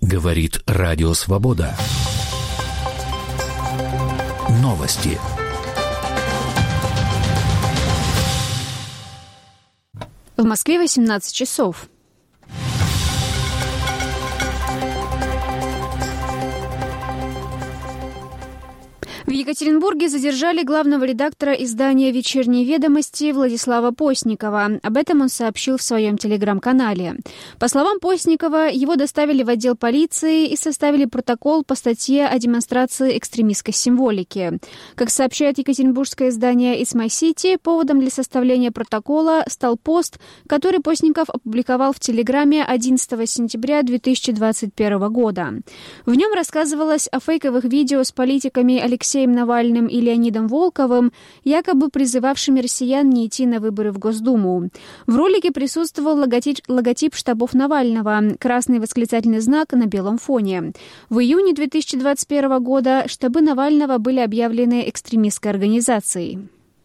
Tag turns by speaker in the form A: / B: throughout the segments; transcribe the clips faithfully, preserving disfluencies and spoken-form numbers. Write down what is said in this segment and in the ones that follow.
A: Говорит Радио Свобода. Новости.
B: В Москве восемнадцать часов. В Екатеринбурге задержали главного редактора издания «Вечерние ведомости» Владислава Постникова. Об этом он сообщил в своем телеграм-канале. По словам Постникова, его доставили в отдел полиции и составили протокол по статье о демонстрации экстремистской символики. Как сообщает екатеринбургское издание «It's My City», поводом для составления протокола стал пост, который Постников опубликовал в Телеграме одиннадцатого сентября две тысячи двадцать первого года. В нем рассказывалось о фейковых видео с политиками Алексеем Навальным и Леонидом Волковым, якобы призывавшими россиян не идти на выборы в Госдуму. В ролике присутствовал логотип, логотип штабов Навального, красный восклицательный знак на белом фоне. В июне две тысячи двадцать первого года штабы Навального были объявлены экстремистской организацией.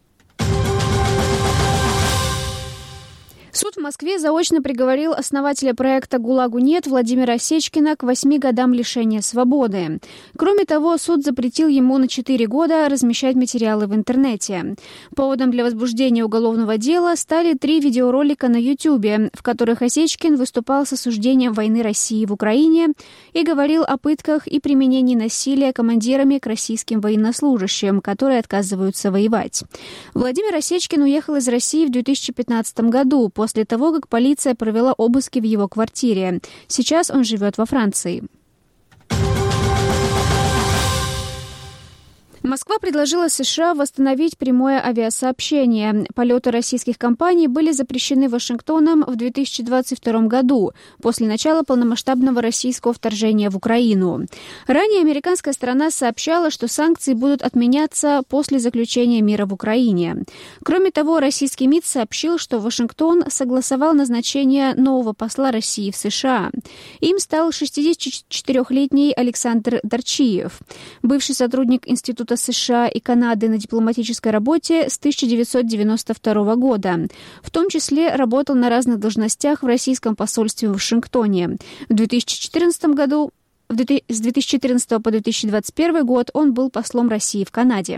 B: Суд в Москве заочно приговорил основателя проекта «ГУЛАГу нет» Владимира Сечкина к восьми годам лишения свободы. Кроме того, суд запретил ему на четыре года размещать материалы в интернете. Поводом для возбуждения уголовного дела стали три видеоролика на Ютьюбе, в которых Осечкин выступал с осуждением войны России в Украине и говорил о пытках и применении насилия командирами к российским военнослужащим, которые отказываются воевать. Владимир Осечкин уехал из России в две тысячи пятнадцатом году, после того, как полиция провела обыски в его квартире. Сейчас он живет во Франции. Москва предложила США восстановить прямое авиасообщение. Полеты российских компаний были запрещены Вашингтоном в две тысячи двадцать втором году, после начала полномасштабного российского вторжения в Украину. Ранее американская сторона сообщала, что санкции будут отменяться после заключения мира в Украине. Кроме того, российский МИД сообщил, что Вашингтон согласовал назначение нового посла России в США. Им стал шестидесятичетырёхлетний Александр Дарчиев, бывший сотрудник Института США и Канады на дипломатической работе с тысяча девятьсот девяносто второго года. В том числе работал на разных должностях в российском посольстве в Вашингтоне. В две тысячи четырнадцатом году, с две тысячи четырнадцатого по две тысячи двадцать первый год он был послом России в Канаде.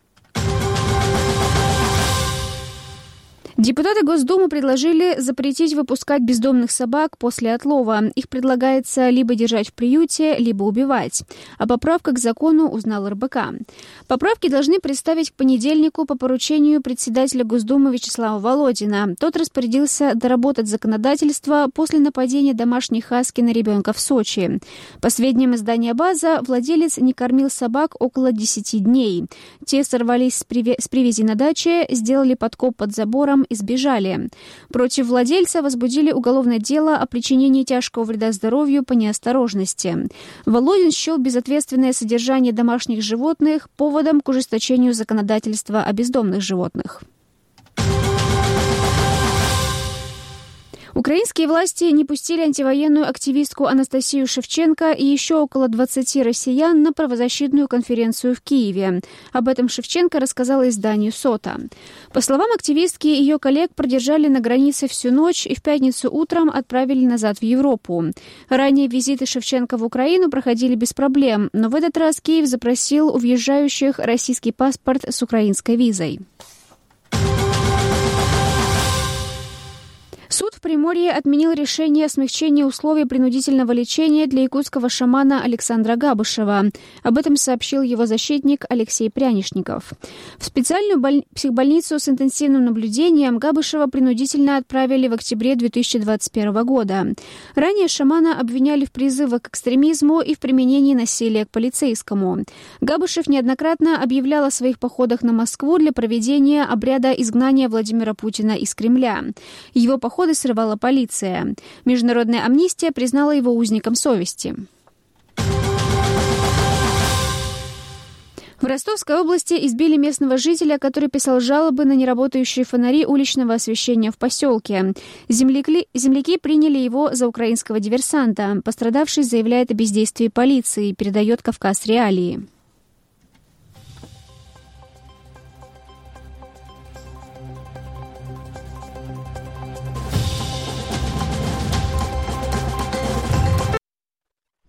B: Депутаты Госдумы предложили запретить выпускать бездомных собак после отлова. Их предлагается либо держать в приюте, либо убивать. О поправках к закону узнал эр бэ ка. Поправки должны представить к понедельнику по поручению председателя Госдумы Вячеслава Володина. Тот распорядился доработать законодательство после нападения домашней хаски на ребенка в Сочи. По сведениям издания «База», владелец не кормил собак около десяти дней. Те сорвались с привязи на даче, сделали подкоп под забором и сбежали. Против владельца возбудили уголовное дело о причинении тяжкого вреда здоровью по неосторожности. Володин счел безответственное содержание домашних животных поводом к ужесточению законодательства о бездомных животных. Украинские власти не пустили антивоенную активистку Анастасию Шевченко и еще около двадцати россиян на правозащитную конференцию в Киеве. Об этом Шевченко рассказала изданию «Сота». По словам активистки, ее коллег продержали на границе всю ночь и в пятницу утром отправили назад в Европу. Ранее визиты Шевченко в Украину проходили без проблем, но в этот раз Киев запросил у въезжающих российский паспорт с украинской визой. Суд в Приморье отменил решение о смягчении условий принудительного лечения для якутского шамана Александра Габышева. Об этом сообщил его защитник Алексей Прянишников. В специальную боль... психбольницу с интенсивным наблюдением Габышева принудительно отправили в октябре две тысячи двадцать первого года. Ранее шамана обвиняли в призывах к экстремизму и в применении насилия к полицейскому. Габышев неоднократно объявлял о своих походах на Москву для проведения обряда изгнания Владимира Путина из Кремля. Его поход срывала полиция. Международная амнистия признала его узником совести. В Ростовской области избили местного жителя, который писал жалобы на неработающие фонари уличного освещения в поселке. Земляки, земляки приняли его за украинского диверсанта. Пострадавший заявляет о бездействии полиции, передает «Кавказ Реалии».